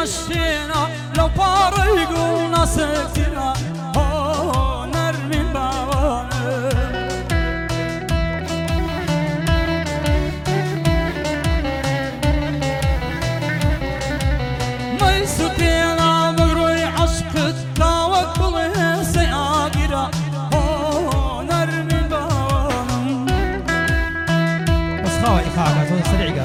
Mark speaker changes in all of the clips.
Speaker 1: مشينا لو باريقو نسكتنا نرمي البوانه ما يسوتينا مقروي عشقت لا وقبله سياقرا نرمي البوانه
Speaker 2: بس خاوة إيقاعك سريع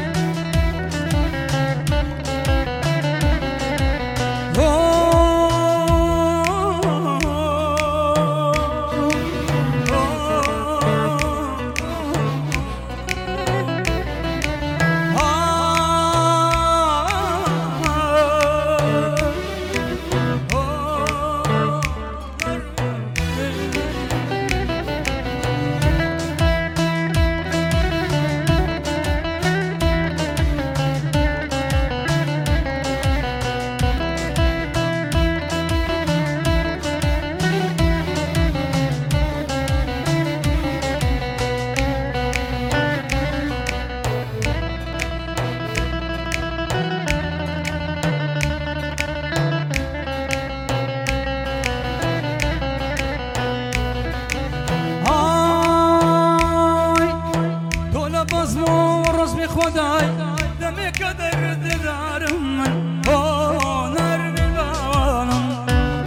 Speaker 1: خداي دمي قدر ددار من نرمي البوانم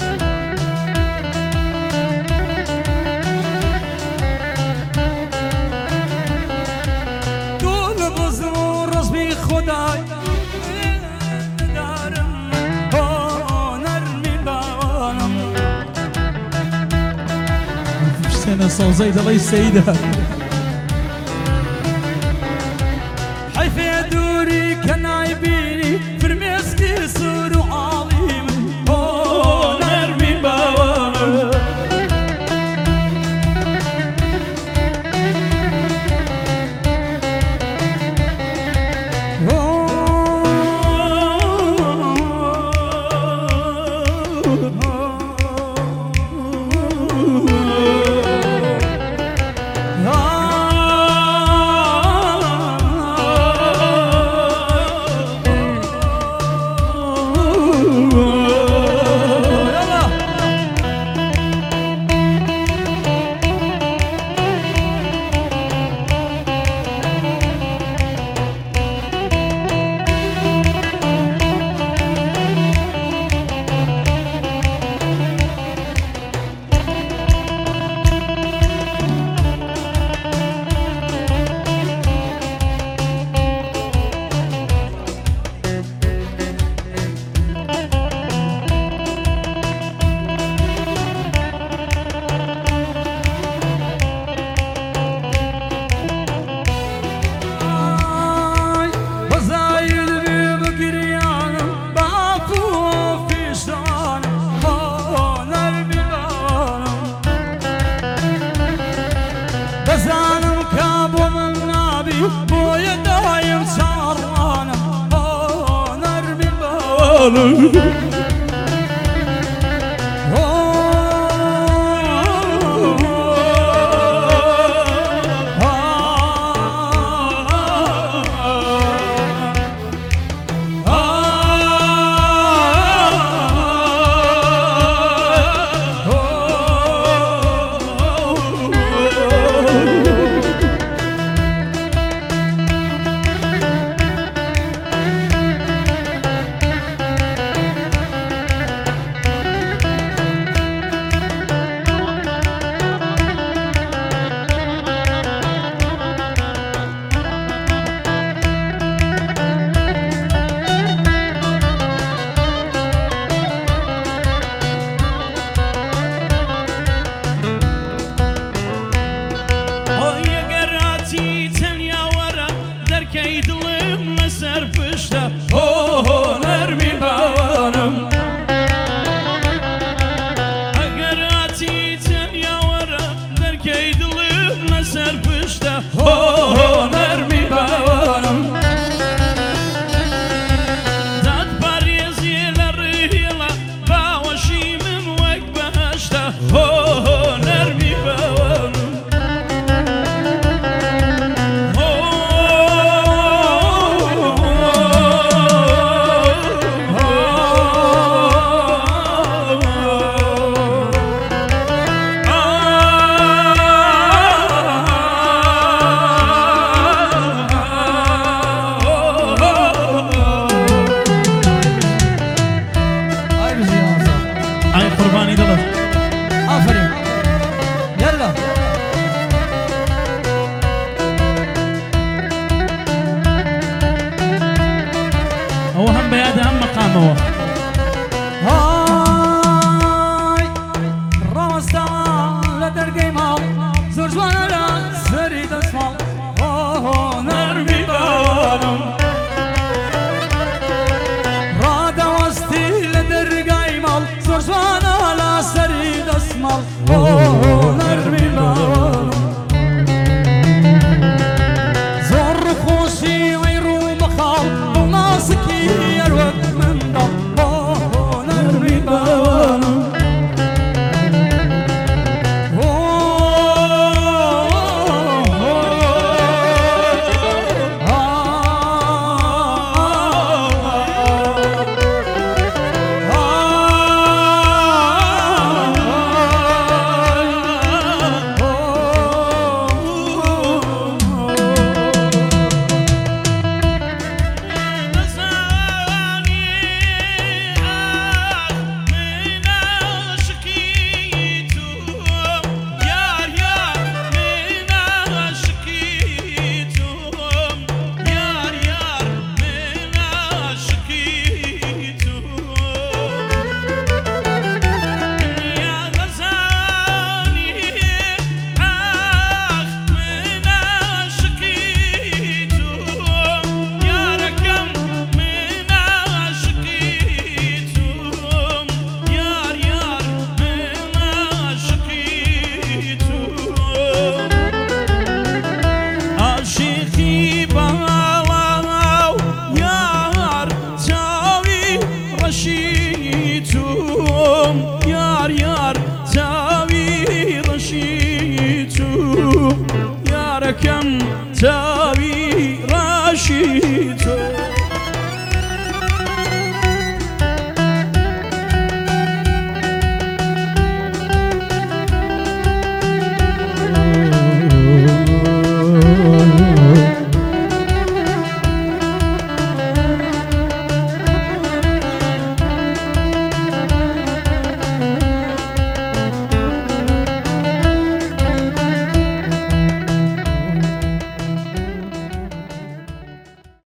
Speaker 1: طول بزور رسمي خداي ددار من نرمي البوانم
Speaker 2: سنة صوزيد الله السيدة
Speaker 1: في دوري كان عيبيني في رميسكي صور وعظيم نرمي البوانه بزانم كابو من نابي بويا دايم سهرانم نرمي البوانه
Speaker 2: مو
Speaker 1: هاي ڕاوەستە لە دەرگەی ماڵ زۆر جوانە لە سەری دەسماڵ نەرمی بەوانم ڕادەوەستی لە دەرگای ماڵ زۆر جوانە لە سەری دەسماڵ نەرمی بەوانم زۆر خۆشی ئەی ڕوو بەخاڵ بۆ نازکی ئەروەک منداڵ نەرمی بەوانم یار یار چاوی ڕەشی تۆ یارەکەم چاوی ڕەشی تۆ